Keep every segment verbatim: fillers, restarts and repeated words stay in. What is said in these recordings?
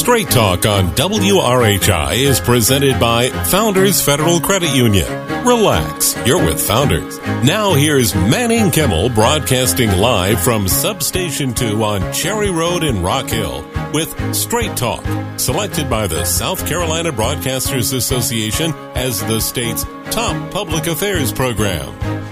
Straight Talk on W R H I is presented by Founders Federal Credit Union. Relax, you're with Founders. Now here's Manning Kimmel broadcasting live from Substation two on Cherry Road in Rock Hill with Straight Talk, selected by the South Carolina Broadcasters Association as the state's top public affairs program.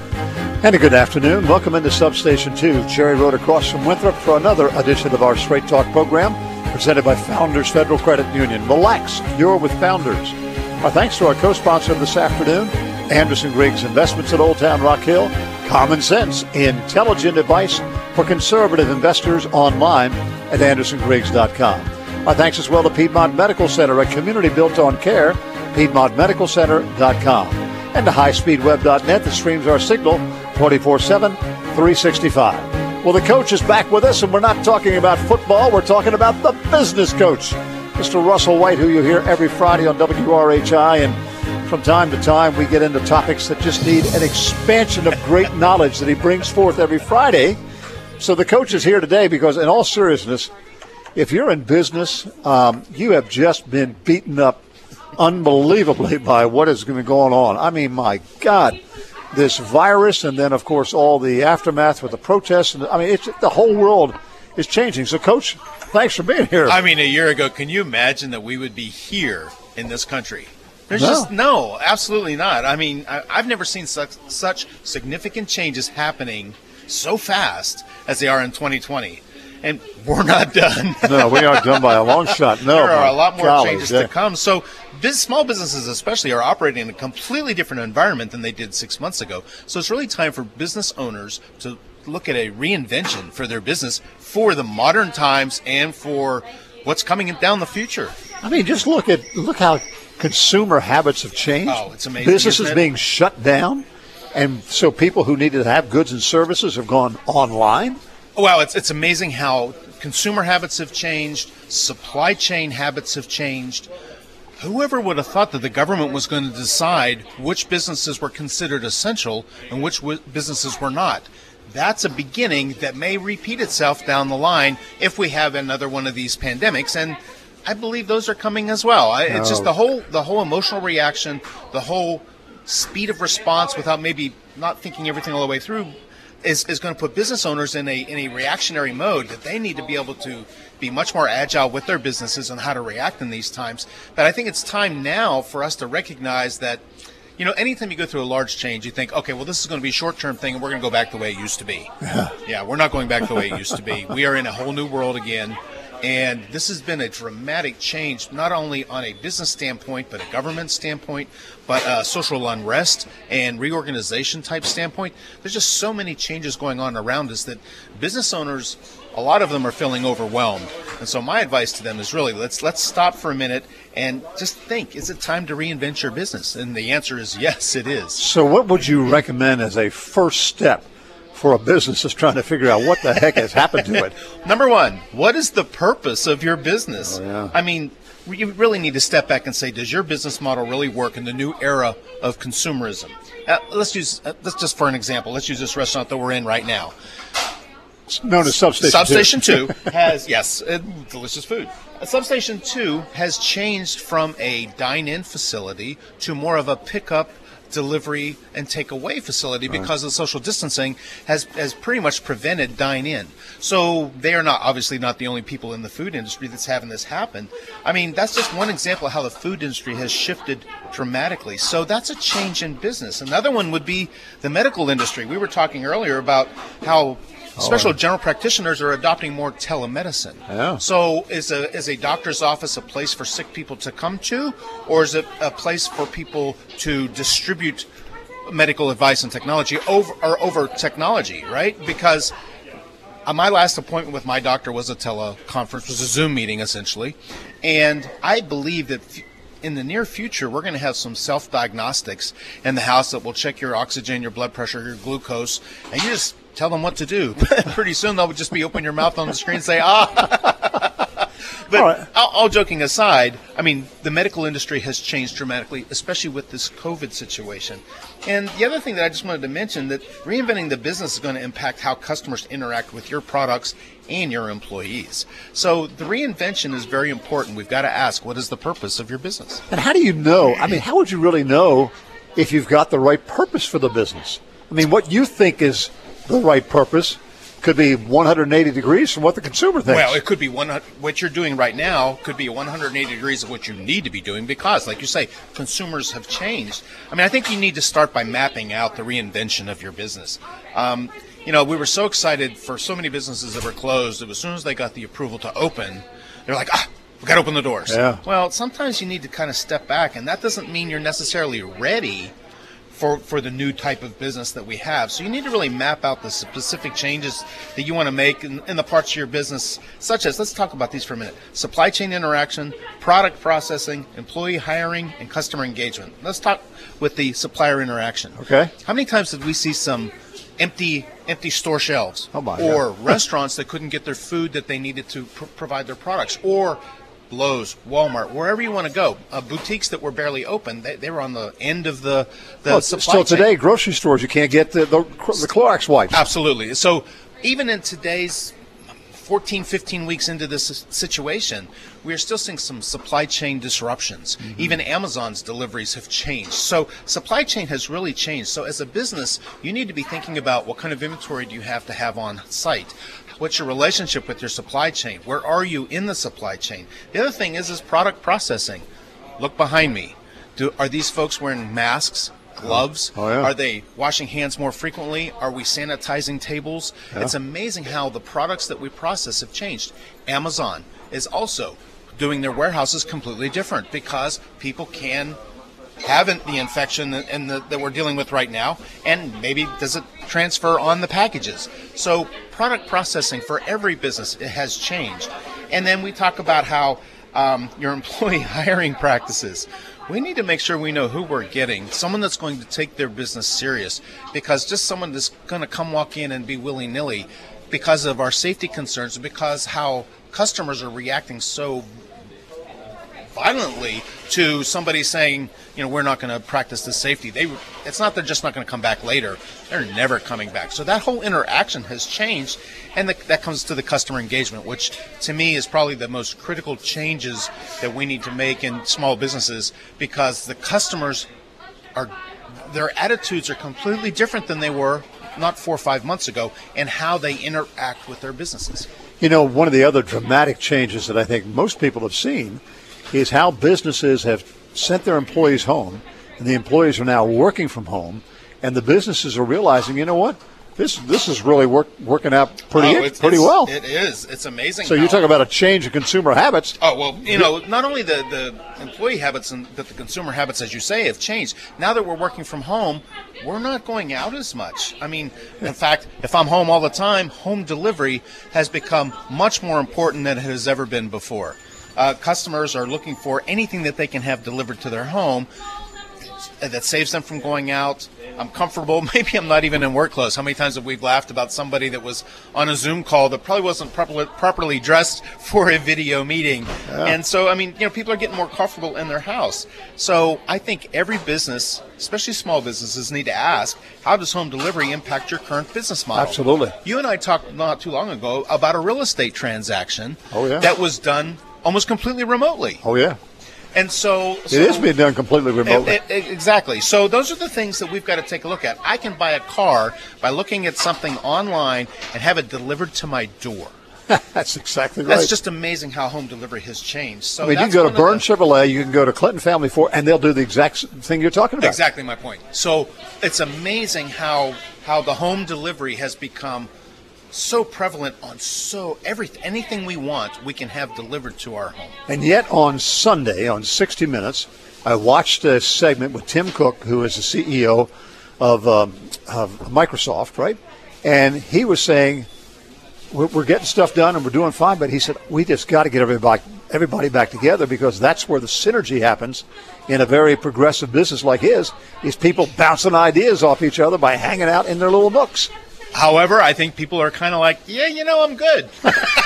And a good afternoon. Welcome into Substation two, Cherry Road across from Winthrop for another edition of our Straight Talk program presented by Founders Federal Credit Union. Relax, you're with Founders. Our thanks to our co-sponsor this afternoon, Anderson Griggs Investments at Old Town Rock Hill. Common sense, intelligent advice for conservative investors online at anderson griggs dot com. Our thanks as well to Piedmont Medical Center, a community built on care, piedmont medical center dot com. And to high speed web dot net that streams our signal twenty-four seven, three sixty-five. Well, the coach is back with us, and we're not talking about football. We're talking about the business coach, Mister Russell White, who you hear every Friday on W R H I. And from time to time, we get into topics that just need an expansion of great knowledge that he brings forth every Friday. So the coach is here today because, in all seriousness, if you're in business, um, you have just been beaten up unbelievably by what is going to go on. I mean, my God. This virus, and then, of course, all the aftermath with the protests. And I mean, it's, the whole world is changing. So, Coach, thanks for being here. I mean, a year ago, can you imagine that we would be here in this country? There's no. just no, absolutely not. I mean, I, I've never seen such, such significant changes happening so fast as they are in twenty twenty. And we're not done. No, we aren't done by a long shot. No, there are a lot more golly, changes yeah. to come. So biz, small businesses especially are operating in a completely different environment than they did six months ago. So it's really time for business owners to look at a reinvention for their business for the modern times and for what's coming down the future. I mean, just look at look how consumer habits have changed. Oh, it's amazing. Businesses being shut down, and so people who needed to have goods and services have gone online. Well, it's it's amazing how consumer habits have changed, supply chain habits have changed. Whoever would have thought that the government was going to decide which businesses were considered essential and which w- businesses were not? That's a beginning that may repeat itself down the line if we have another one of these pandemics, and I believe those are coming as well. I, it's just the whole the whole emotional reaction, the whole speed of response without maybe not thinking everything all the way through. Is, is going to put business owners in a in a reactionary mode that they need to be able to be much more agile with their businesses and how to react in these times. But I think it's time now for us to recognize that, you know, anytime you go through a large change, you think, okay, well, this is going to be a short-term thing and we're going to go back the way it used to be. Yeah. Yeah, we're not going back the way it used to be. We are in a whole new world again. And this has been a dramatic change, not only on a business standpoint, but a government standpoint, but a social unrest and reorganization type standpoint. There's just so many changes going on around us that business owners, a lot of them are feeling overwhelmed. And so my advice to them is really, let's let's stop for a minute and just think, is it time to reinvent your business? And the answer is yes, it is. So what would you recommend as a first step for a business that's trying to figure out what the heck has happened to it? Number one, what is the purpose of your business? Oh, yeah. I mean, you really need to step back and say, does your business model really work in the new era of consumerism? Uh, let's use, uh, let's just for an example, let's use this restaurant that we're in right now. It's known as Substation, Substation two has, yes, uh, delicious food. Uh, Substation two has changed from a dine-in facility to more of a pickup, delivery and takeaway facility because of social distancing has has pretty much prevented dine-in. So they are not obviously not the only people in the food industry that's having this happen. I mean, that's just one example of how the food industry has shifted dramatically. So that's a change in business. Another one would be the medical industry. We were talking earlier about how special general practitioners are adopting more telemedicine. Yeah. So is a is a doctor's office a place for sick people to come to, or is it a place for people to distribute medical advice and technology over or over technology, right? Because uh, my last appointment with my doctor was a teleconference, was a Zoom meeting essentially, and I believe that f- in the near future, we're going to have some self-diagnostics in the house that will check your oxygen, your blood pressure, your glucose, and you just tell them what to do. Pretty soon they'll just be open your mouth on the screen and say, ah. But all, right. all, all joking aside, I mean, the medical industry has changed dramatically, especially with this COVID situation. And the other thing that I just wanted to mention, that reinventing the business is going to impact how customers interact with your products and your employees. So the reinvention is very important. We've got to ask, what is the purpose of your business? And how do you know? I mean, how would you really know if you've got the right purpose for the business? I mean, what you think is the right purpose could be one hundred eighty degrees from what the consumer thinks. Well, it could be one. What you're doing right now could be one hundred eighty degrees of what you need to be doing because, like you say, consumers have changed. I mean, I think you need to start by mapping out the reinvention of your business. Um, you know, we were so excited for so many businesses that were closed that as soon as they got the approval to open, they're like, ah, we got to open the doors. Yeah. Well, sometimes you need to kind of step back, and that doesn't mean you're necessarily ready for for the new type of business that we have. So you need to really map out the specific changes that you want to make in, in the parts of your business, such as, let's talk about these for a minute, supply chain interaction, product processing, employee hiring, and customer engagement. Let's talk with the supplier interaction. Okay. How many times did we see some empty empty store shelves oh my or God. restaurants that couldn't get their food that they needed to pr- provide their products, or Lowe's, Walmart, wherever you want to go, uh, boutiques that were barely open, they, they were on the end of the, the well, supply still chain. today, grocery stores, you can't get the, the, the Clorox wipes. Absolutely. So even in today's fourteen, fifteen weeks into this situation, we are still seeing some supply chain disruptions. Mm-hmm. Even Amazon's deliveries have changed. So supply chain has really changed. So as a business, you need to be thinking about what kind of inventory do you have to have on site? What's your relationship with your supply chain? Where are you in the supply chain? The other thing is is product processing. Look behind me. Do, are these folks wearing masks, gloves? Oh, yeah. Are they washing hands more frequently? Are we sanitizing tables? Yeah. It's amazing how the products that we process have changed. Amazon is also doing their warehouses completely different because people can have the infection and the, that we're dealing with right now, and maybe does it transfer on the packages. So product processing for every business, it has changed. And then we talk about how um, your employee hiring practices. We need to make sure we know who we're getting, someone that's going to take their business serious, because just someone that's going to come walk in and be willy-nilly because of our safety concerns, because how customers are reacting so violently to somebody saying, you know, we're not going to practice this safety. They, it's not they're just not going to come back later. They're never coming back. So that whole interaction has changed, and the, that comes to the customer engagement, which to me is probably the most critical changes that we need to make in small businesses, because the customers are, their attitudes are completely different than they were not four or five months ago, and how they interact with their businesses. You know, one of the other dramatic changes that I think most people have seen is how businesses have sent their employees home, and the employees are now working from home, and the businesses are realizing, you know what, this this is really work, working out pretty oh, it's, pretty it's, well. It is. It's amazing. So how, you talk about a change in consumer habits. Oh, well, you know, not only the, the employee habits and but the consumer habits, as you say, have changed. Now that we're working from home, we're not going out as much. I mean, in fact, if I'm home all the time, home delivery has become much more important than it has ever been before. Uh, customers are looking for anything that they can have delivered to their home that saves them from going out. I'm comfortable. Maybe I'm not even in work clothes. How many times have we laughed about somebody that was on a Zoom call that probably wasn't properly, properly dressed for a video meeting? Yeah. And so, I mean, you know, people are getting more comfortable in their house. So I think every business, especially small businesses, need to ask, how does home delivery impact your current business model? Absolutely. You and I talked not too long ago about a real estate transaction oh, yeah. that was done almost completely remotely. Oh, yeah. And so, so it is being done completely remotely. It, it, exactly. So those are the things that we've got to take a look at. I can buy a car by looking at something online and have it delivered to my door. That's exactly right. That's just amazing how home delivery has changed. So I mean, that's you can go to Burns the, Chevrolet, you can go to Clinton Family Ford, and they'll do the exact thing you're talking about. Exactly my point. So it's amazing how how the home delivery has become so prevalent on so everything, anything we want, we can have delivered to our home. And yet on Sunday, on sixty minutes, I watched a segment with Tim Cook, who is the C E O of, um, of Microsoft, right? And he was saying, we're, we're getting stuff done and we're doing fine, but he said, we just got to get everybody, everybody back together, because that's where the synergy happens in a very progressive business like his, is people bouncing ideas off each other by hanging out in their little nooks. However, I think people are kind of like, yeah, you know, I'm good.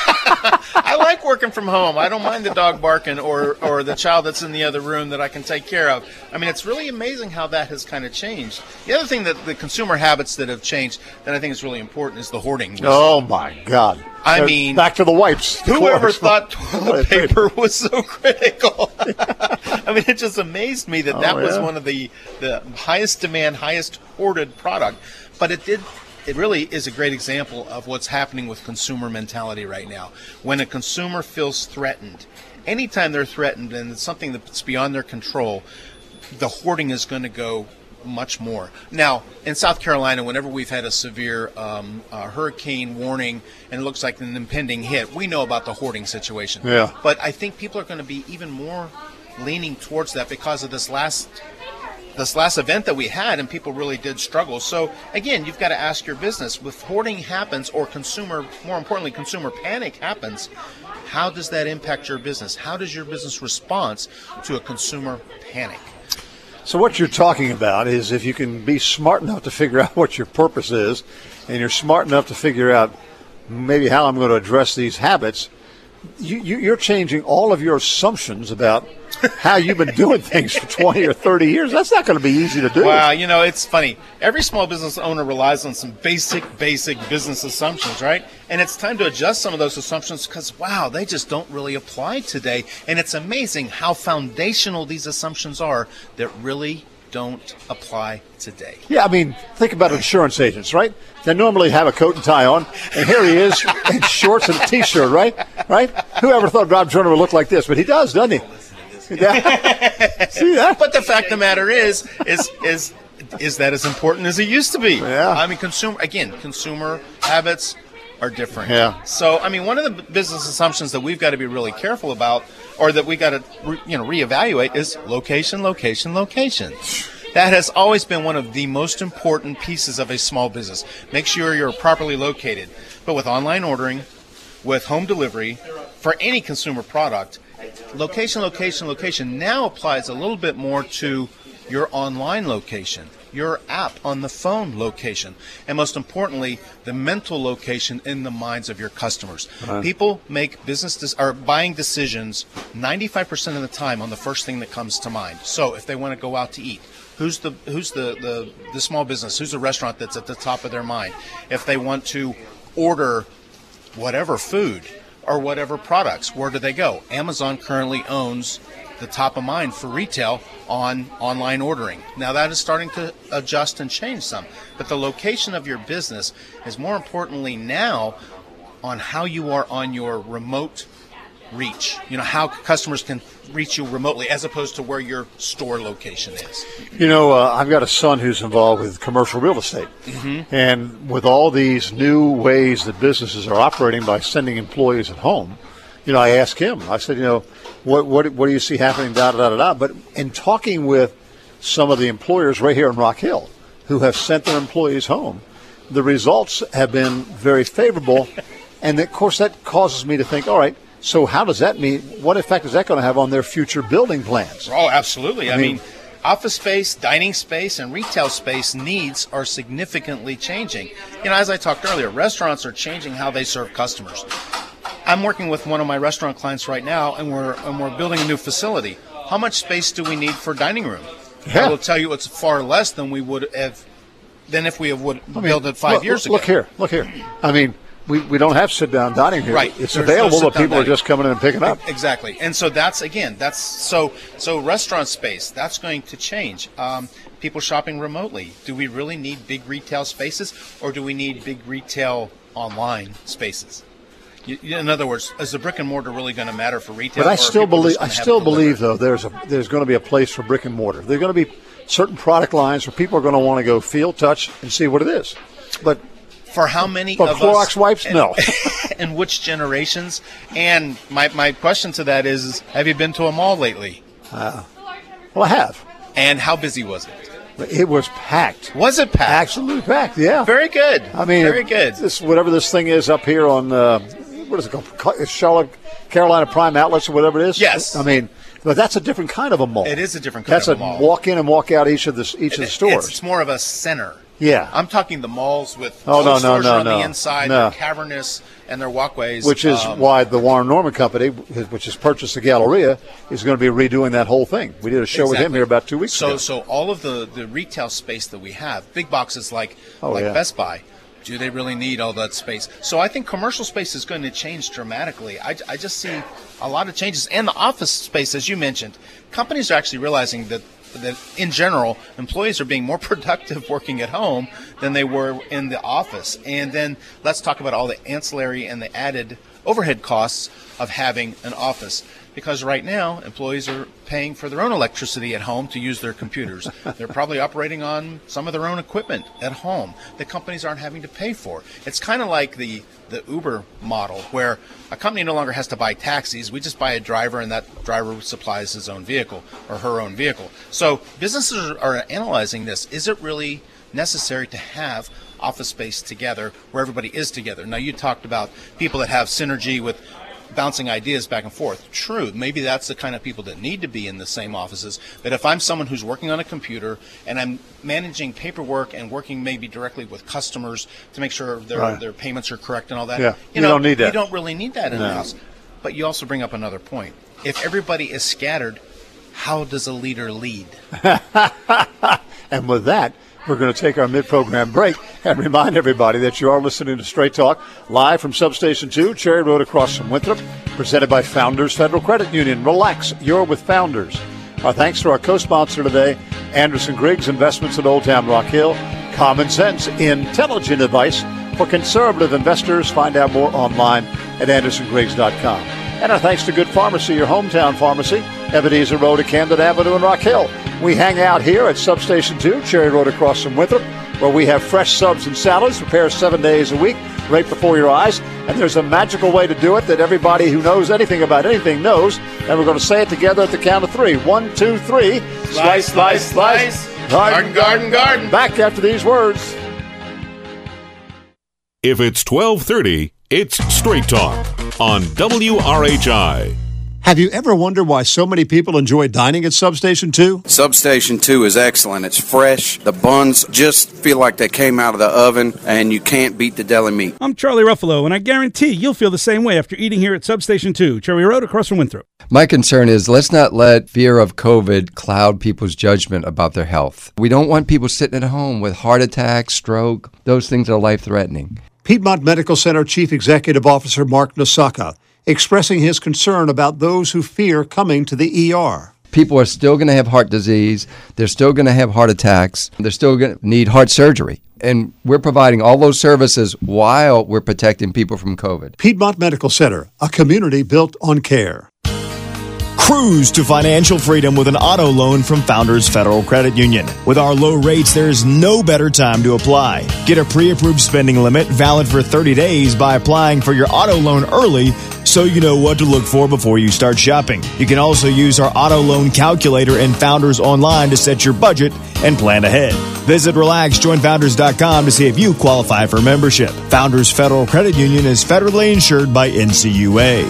I like working from home. I don't mind the dog barking or, or the child that's in the other room that I can take care of. I mean, it's really amazing how that has kind of changed. The other thing that the consumer habits that have changed that I think is really important is the hoarding. Oh, my God. I They're mean, back to the wipes. Whoever thought toilet paper was so critical? I mean, it just amazed me that that oh, was yeah. one of the, the highest demand, highest hoarded product. But it did. It really is a great example of what's happening with consumer mentality right now. When a consumer feels threatened, anytime they're threatened and it's something that's beyond their control, the hoarding is going to go much more. Now, in South Carolina, whenever we've had a severe um, uh, hurricane warning and it looks like an impending hit, we know about the hoarding situation. Yeah. But I think people are going to be even more leaning towards that because of this last this last event that we had, and people really did struggle. So again, you've got to ask your business, if hoarding happens or consumer, more importantly, consumer panic happens, how does that impact your business? How does your business respond to a consumer panic? So what you're talking about is if you can be smart enough to figure out what your purpose is, and you're smart enough to figure out maybe how I'm going to address these habits, you, you, you're changing all of your assumptions about how you've been doing things for twenty or thirty years. That's not going to be easy to do. Well, you know, it's funny. Every small business owner relies on some basic, basic business assumptions, right? And it's time to adjust some of those assumptions because, wow, they just don't really apply today. And it's amazing how foundational these assumptions are that really don't apply today. Yeah, I mean, think about insurance agents, right? They normally have a coat and tie on, and here he is in shorts and a T-shirt, right? Right? Whoever thought Rob Joyner would look like this? But he does, doesn't he? See that? But the fact of the matter is, is, is, is that as important as it used to be? Yeah. I mean, consumer again, consumer habits are different. Yeah. So, I mean, one of the business assumptions that we've got to be really careful about, or that we got to, re, you know, reevaluate, is location, location, location. That has always been one of the most important pieces of a small business. Make sure you're properly located. But with online ordering, with home delivery, for any consumer product, location, location, location now applies a little bit more to your online location, your app on the phone location, and most importantly, the mental location in the minds of your customers. Right. People make business des- or buying decisions ninety-five percent of the time on the first thing that comes to mind. So if they want to go out to eat, who's the who's the, the, the small business, who's the restaurant that's at the top of their mind? If they want to order whatever food or whatever products, where do they go? Amazon currently owns the top of mind for retail on online ordering. Now that is starting to adjust and change some, but the location of your business is more importantly now on how you are on your remote reach. You know, how customers can reach you remotely as opposed to where your store location is. You know, uh, I've got a son who's involved with commercial real estate. Mm-hmm. And with all these new ways that businesses are operating by sending employees at home, you know, I asked him, I said, you know, what what what do you see happening, da, da, da, da, da. But in talking with some of the employers right here in Rock Hill who have sent their employees home, the results have been very favorable. And, of course, that causes me to think, all right, so how does that mean, what effect is that going to have on their future building plans? Oh, absolutely. I, I mean, mean, office space, dining space, and retail space needs are significantly changing. You know, as I talked earlier, restaurants are changing how they serve customers. I'm working with one of my restaurant clients right now, and we're and we're building a new facility. How much space do we need for dining room? Yeah. I will tell you it's far less than we would have, than if we would have I mean, built it five look, years ago. Look here, look here. I mean, we, we don't have sit-down dining here. Right. It's There's available, no but people dining. are just coming in and picking up. Exactly. And so that's, again, that's so so restaurant space, that's going to change. Um, people shopping remotely. Do we really need big retail spaces, or do we need big retail online spaces? You, in other words, is the brick and mortar really going to matter for retail? But I or still people believe just I gonna have still it delivered? believe though there's a there's going to be a place for brick and mortar. There's going to be certain product lines where people are going to want to go feel, touch, and see what it is. But for how many but of Clorox us? wipes, and, no. And which generations? And my my question to that is, is have you been to a mall lately? Uh, well, I have. And how busy was it? It was packed. Was it packed? Absolutely packed. Yeah. Very good. I mean, very good. This whatever this thing is up here on uh, what is it called? It's Charlotte, Carolina Prime Outlets or whatever it is. Yes. I mean, but that's a different kind of a mall. It is a different kind that's of a mall. mall. That's a walk in and walk out each of the each of the stores. It's more of a center. Yeah. I'm talking the malls with oh, all no, the stores no, no, are on no. the inside, no. they're cavernous, and their walkways. Which is um, why the Warren Norman Company, which has purchased the Galleria, is going to be redoing that whole thing. We did a show exactly. with him here about two weeks so, ago. So all of the, the retail space that we have, big boxes like, oh, like yeah. Best Buy, do they really need all that space? So I think commercial space is going to change dramatically. I, I just see a lot of changes. And the office space, as you mentioned, companies are actually realizing that that in general, employees are being more productive working at home than they were in the office. And then let's talk about all the ancillary and the added overhead costs of having an office. Because right now, employees are paying for their own electricity at home to use their computers. They're probably operating on some of their own equipment at home that companies aren't having to pay for. It's kind of like the, the Uber model, where a company no longer has to buy taxis. We just buy a driver, and that driver supplies his own vehicle or her own vehicle. So businesses are analyzing this. Is it really necessary to have office space together where everybody is together? Now, you talked about people that have synergy with bouncing ideas back and forth. True, maybe that's the kind of people that need to be in the same offices. But if I'm someone who's working on a computer and I'm managing paperwork and working maybe directly with customers to make sure their right. their payments are correct and all that, yeah. you, you know, don't need that. You don't really need that in no. the house. But you also bring up another point. If everybody is scattered, how does a leader lead? And with that, we're going to take our mid-program break and remind everybody that you are listening to Straight Talk live from Substation two, Cherry Road across from Winthrop, presented by Founders Federal Credit Union. Relax, you're with Founders. Our thanks to our co-sponsor today, Anderson Griggs Investments at Old Town Rock Hill. Common sense, intelligent advice for conservative investors. Find out more online at anderson griggs dot com. And our thanks to Good Pharmacy, your hometown pharmacy, Ebenezer Road at Camden Avenue in Rock Hill. We hang out here at Substation two, Cherry Road across from Winthrop, where we have fresh subs and salads prepared seven days a week, right before your eyes. And there's a magical way to do it that everybody who knows anything about anything knows. And we're going to say it together at the count of three. One, two, three. Slice, slice, slice. Garden, garden, garden. Back after these words. If it's twelve thirty, it's Straight Talk on W R H I. Have you ever wondered why so many people enjoy dining at Substation two? Substation two is excellent. It's fresh. The buns just feel like they came out of the oven, and you can't beat the deli meat. I'm Charlie Ruffalo, and I guarantee you'll feel the same way after eating here at Substation two, Cherry Road across from Winthrop. My concern is let's not let fear of COVID cloud people's judgment about their health. We don't want people sitting at home with heart attacks, stroke. Those things are life-threatening. Piedmont Medical Center Chief Executive Officer Mark Nosaka expressing his concern about those who fear coming to the E R. People are still going to have heart disease. They're still going to have heart attacks. They're still going to need heart surgery. And we're providing all those services while we're protecting people from COVID. Piedmont Medical Center, a community built on care. Cruise to financial freedom with an auto loan from Founders Federal Credit Union. With our low rates, there's no better time to apply. Get a pre-approved spending limit valid for thirty days by applying for your auto loan early so you know what to look for before you start shopping. You can also use our auto loan calculator and Founders Online to set your budget and plan ahead. Visit relax join founders dot com to see if you qualify for membership. Founders Federal Credit Union is federally insured by N C U A.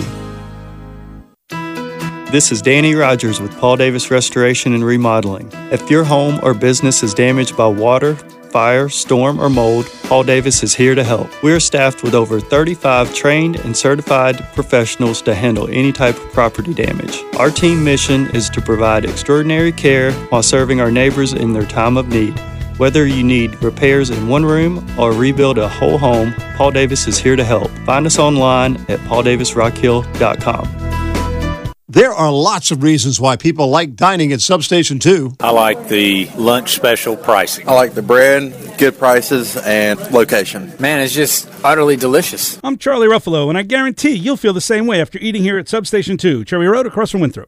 This is Danny Rogers with Paul Davis Restoration and Remodeling. If your home or business is damaged by water, fire, storm, or mold, Paul Davis is here to help. We are staffed with over thirty-five trained and certified professionals to handle any type of property damage. Our team mission is to provide extraordinary care while serving our neighbors in their time of need. Whether you need repairs in one room or rebuild a whole home, Paul Davis is here to help. Find us online at paul davis rock hill dot com. There are lots of reasons why people like dining at Substation two. I like the lunch special pricing. I like the bread, good prices, and location. Man, it's just utterly delicious. I'm Charlie Ruffalo, and I guarantee you'll feel the same way after eating here at Substation two, Cherry Road across from Winthrop.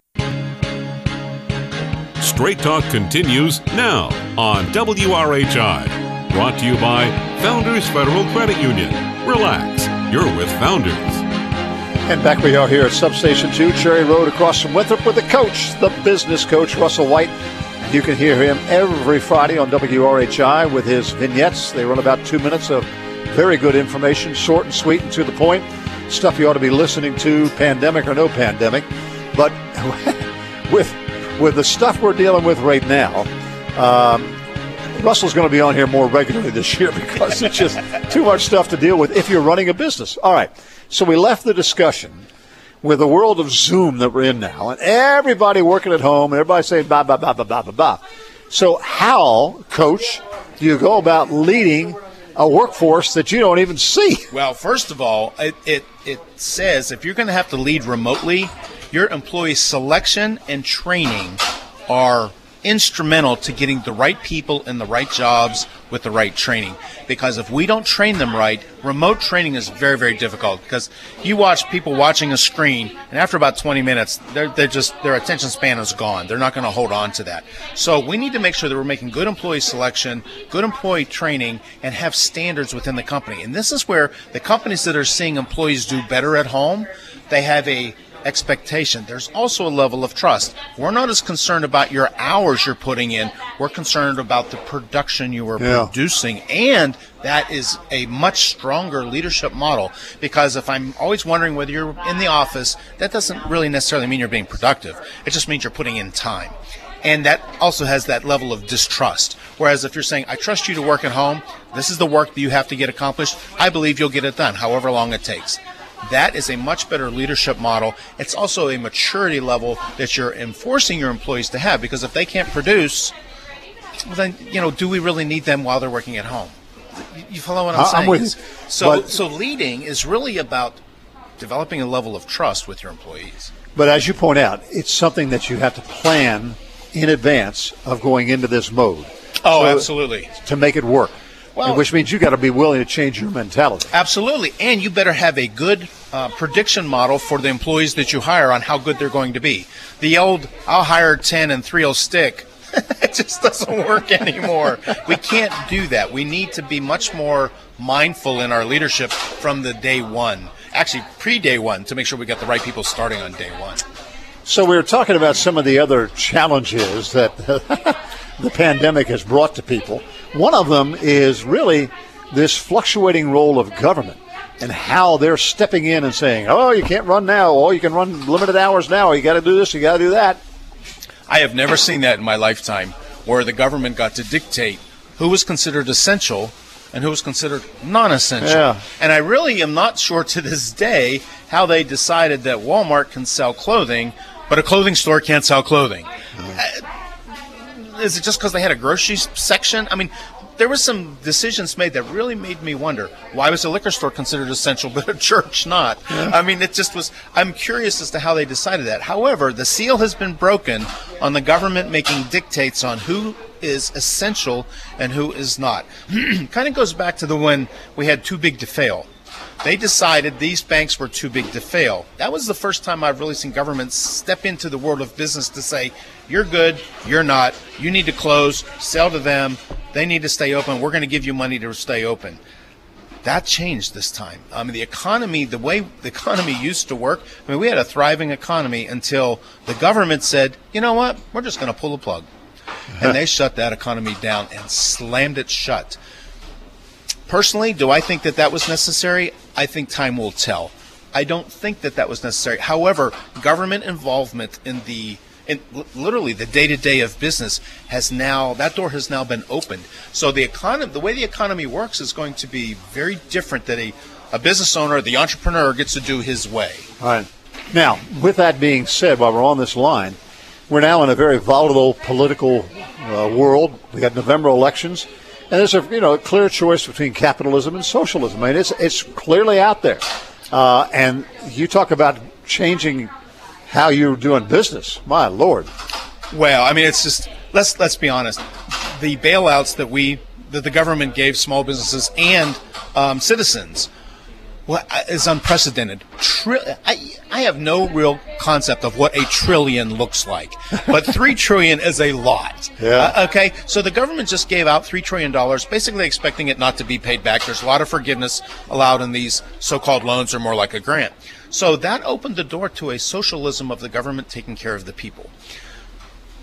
Straight Talk continues now on W R H I. Brought to you by Founders Federal Credit Union. Relax, you're with Founders. And back we are here at Substation two, Cherry Road across from Winthrop with the coach, the business coach, Russell White. You can hear him every Friday on W R H I with his vignettes. They run about two minutes of very good information, short and sweet and to the point. Stuff you ought to be listening to, pandemic or no pandemic. But with with the stuff we're dealing with right now, um, Russell's going to be on here more regularly this year because it's just too much stuff to deal with if you're running a business. All right, so we left the discussion with the world of Zoom that we're in now, and everybody working at home, and everybody saying blah, blah, blah, blah, blah, blah, blah. So how, Coach, do you go about leading a workforce that you don't even see? Well, first of all, it, it, it says if you're going to have to lead remotely, your employee selection and training are instrumental to getting the right people in the right jobs with the right training. Because if we don't train them right, remote training is very, very difficult. Because you watch people watching a screen, and after about twenty minutes, they're, they're just their attention span is gone. They're not going to hold on to that. So we need to make sure that we're making good employee selection, good employee training, and have standards within the company. And this is where the companies that are seeing employees do better at home, they have a expectation. There's also a level of trust. We're not as concerned about your hours you're putting in. We're concerned about the production you are yeah. producing, and that is a much stronger leadership model, because if I'm always wondering whether you're in the office, that doesn't really necessarily mean you're being productive. It just means you're putting in time. And that also has that level of distrust. Whereas if you're saying, I trust you to work at home, this is the work that you have to get accomplished, I believe you'll get it done, however long it takes. That is a much better leadership model. It's also a maturity level that you're enforcing your employees to have, because if they can't produce, well then, you know, do we really need them while they're working at home? You follow what I'm, I'm saying? With you. So, but, so leading is really about developing a level of trust with your employees. But as you point out, it's something that you have to plan in advance of going into this mode. Oh, so absolutely. To make it work. Well, which means you got to be willing to change your mentality. Absolutely. And you better have a good uh, prediction model for the employees that you hire on how good they're going to be. The old, I'll hire ten and three will stick, it just doesn't work anymore. We can't do that. We need to be much more mindful in our leadership from the day one, actually pre-day one, to make sure we got the right people starting on day one. So we were talking about some of the other challenges that the pandemic has brought to people. One of them is really this fluctuating role of government and how they're stepping in and saying, oh, you can't run now, oh, you can run limited hours now, you got to do this, you got to do that. I have never seen that in my lifetime, where the government got to dictate who was considered essential and who was considered non-essential. Yeah. And I really am not sure to this day how they decided that Walmart can sell clothing, but a clothing store can't sell clothing. Mm. Is it just because they had a grocery section? I mean, there were some decisions made that really made me wonder, why was a liquor store considered essential but a church not? Yeah. I mean, it just was, I'm curious as to how they decided that. However, the seal has been broken on the government making dictates on who is essential and who is not. Kind of goes back to the when we had too big to fail. They decided these banks were too big to fail. That was the first time I've really seen governments step into the world of business to say, you're good, you're not, you need to close, sell to them, they need to stay open, we're going to give you money to stay open. That changed this time. I mean, the economy, the way the economy used to work, I mean, we had a thriving economy until the government said, you know what, we're just going to pull the plug. And they shut that economy down and slammed it shut. Personally, do I think that that was necessary? I think time will tell. I don't think that that was necessary. However, government involvement in the in literally the day-to-day of business has now, that door has now been opened. So the economy, the way the economy works is going to be very different that a, a business owner, the entrepreneur, gets to do his way. All right. Now, with that being said, while we're on this line, we're now in a very volatile political uh, world. We got November elections. And there's a you know a clear choice between capitalism and socialism. I mean, it's it's clearly out there. Uh, and you talk about changing how you're doing business. My Lord. Well, I mean, it's just let's let's be honest. The bailouts that we that the government gave small businesses and um, citizens, well, is unprecedented. Tri- I I have no real concept of what a trillion looks like, but three trillion is a lot. Yeah. Uh, okay, so the government just gave out three trillion dollars, basically expecting it not to be paid back. There's a lot of forgiveness allowed in these so-called loans, or more like a grant. So that opened the door to a socialism of the government taking care of the people.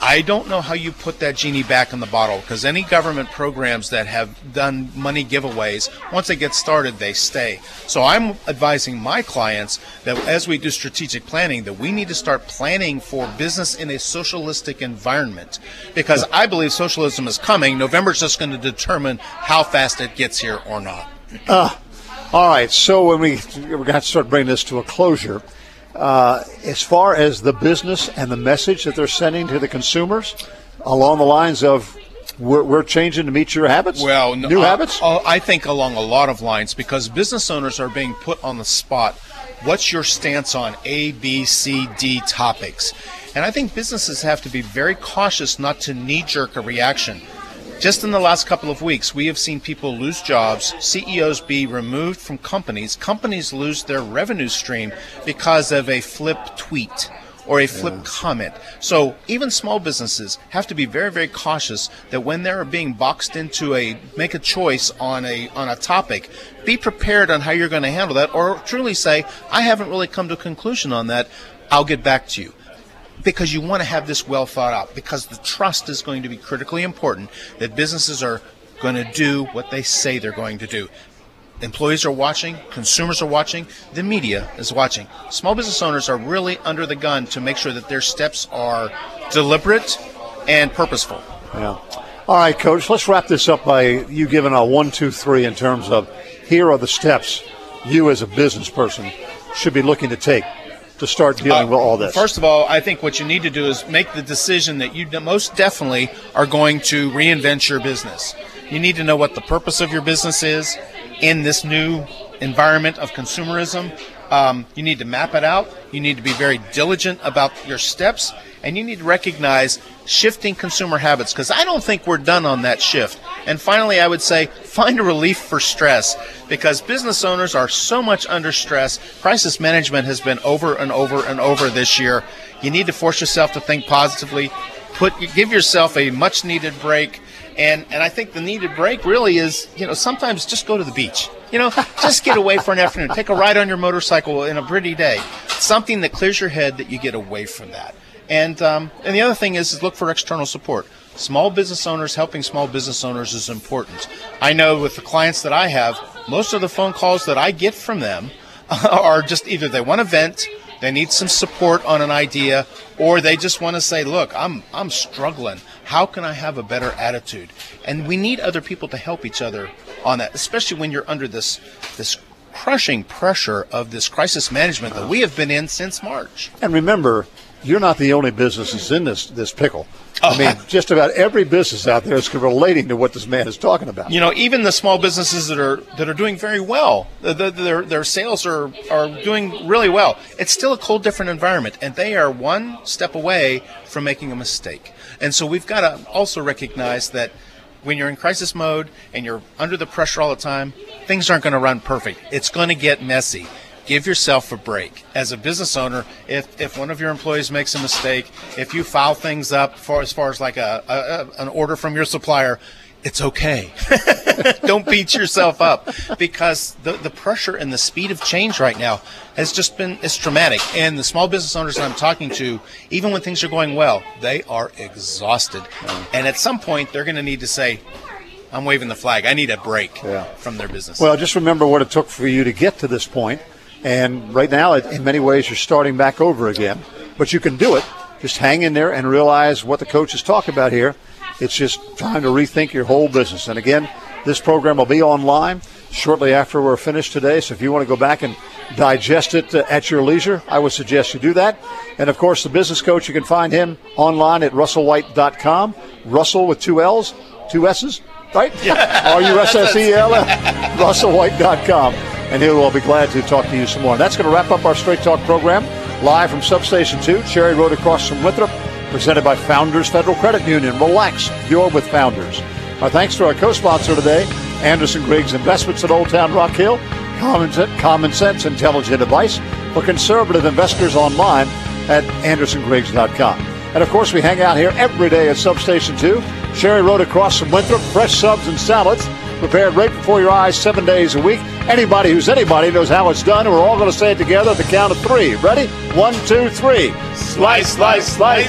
I don't know how you put that genie back in the bottle, because any government programs that have done money giveaways, once they get started, they stay. So I'm advising my clients that as we do strategic planning, that we need to start planning for business in a socialistic environment, because I believe socialism is coming. November's just going to determine how fast it gets here or not. Uh, all right, so when we, we're going to have to start bringing this to a closure. Uh, as far as the business and the message that they're sending to the consumers, along the lines of we're, we're changing to meet your habits, well, new uh, habits? Uh, I think along a lot of lines, because business owners are being put on the spot. What's your stance on A, B, C, D topics? And I think businesses have to be very cautious not to knee-jerk a reaction. Just in the last couple of weeks, we have seen people lose jobs, C E Os be removed from companies, companies lose their revenue stream because of a flip tweet or a flip yeah. comment. So even small businesses have to be very, very cautious that when they're being boxed into a, make a choice on a on a topic, be prepared on how you're going to handle that, or truly say, I haven't really come to a conclusion on that, I'll get back to you. Because you want to have this well thought out, because the trust is going to be critically important, that businesses are going to do what they say they're going to do. Employees are watching, consumers are watching, the media is watching. Small business owners are really under the gun to make sure that their steps are deliberate and purposeful. Yeah. All right, Coach, let's wrap this up by you giving a one, two, three in terms of here are the steps you as a business person should be looking to take to start dealing uh, with all this. First of all, I think what you need to do is make the decision that you most definitely are going to reinvent your business. You need to know what the purpose of your business is in this new environment of consumerism. Um, you need to map it out. You need to be very diligent about your steps, and you need to recognize shifting consumer habits, because I don't think we're done on that shift. And finally, I would say find a relief for stress, because business owners are so much under stress. Crisis management has been over and over and over this year. You need to force yourself to think positively. Put, give yourself a much-needed break. And and I think the needed break really is, you know, sometimes just go to the beach. You know, just get away for an afternoon. Take a ride on your motorcycle in a pretty day. Something that clears your head, that you get away from that. And um, and the other thing is, is look for external support. Small business owners, helping small business owners is important. I know with the clients that I have, most of the phone calls that I get from them are just either they want to vent, they need some support on an idea, or they just want to say, look, I'm I'm struggling. How can I have a better attitude? And we need other people to help each other on that, especially when you're under this this crushing pressure of this crisis management that we have been in since March. And remember, you're not the only business that's in this this pickle. I mean, just about every business out there is relating to what this man is talking about. You know, even the small businesses that are that are doing very well, the, the, their their sales are, are doing really well. It's still a whole different environment, and they are one step away from making a mistake. And so we've got to also recognize that when you're in crisis mode and you're under the pressure all the time, things aren't going to run perfect. It's going to get messy. Give yourself a break. As a business owner, if, if one of your employees makes a mistake, if you foul things up for as far as like a, a an order from your supplier, it's okay. Don't beat yourself up, because the, the pressure and the speed of change right now has just been it's dramatic. And the small business owners that I'm talking to, even when things are going well, they are exhausted. And at some point, they're going to need to say, I'm waving the flag. I need a break yeah. from their business. Well, just remember what it took for you to get to this point. And right now, in many ways, you're starting back over again. But you can do it. Just hang in there and realize what the coach is talking about here. It's just time to rethink your whole business. And again, this program will be online shortly after we're finished today. So if you want to go back and digest it uh, at your leisure, I would suggest you do that. And, of course, the business coach, you can find him online at russell white dot com. Russell with two L's, two S's, right? Yeah. R U S S E L, russell white dot com. And he will be glad to talk to you some more. And that's going to wrap up our Straight Talk program, live from Substation two, Cherry Road across from Winthrop, presented by Founders Federal Credit Union. Relax, you're with Founders. Our thanks to our co-sponsor today, Anderson Griggs Investments at Old Town Rock Hill. Common, common sense, intelligent advice for conservative investors online at anderson griggs dot com. And, of course, we hang out here every day at Substation two, Cherry Road across from Winthrop, fresh subs and salads, prepared right before your eyes seven days a week. Anybody who's anybody knows how it's done, and we're all going to say it together at the count of three. Ready? One, two, three. Slice, slice, slice.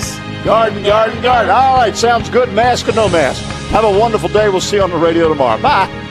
Garden, garden, garden. All right, sounds good. Mask or no mask. Have a wonderful day. We'll see you on the radio tomorrow. Bye.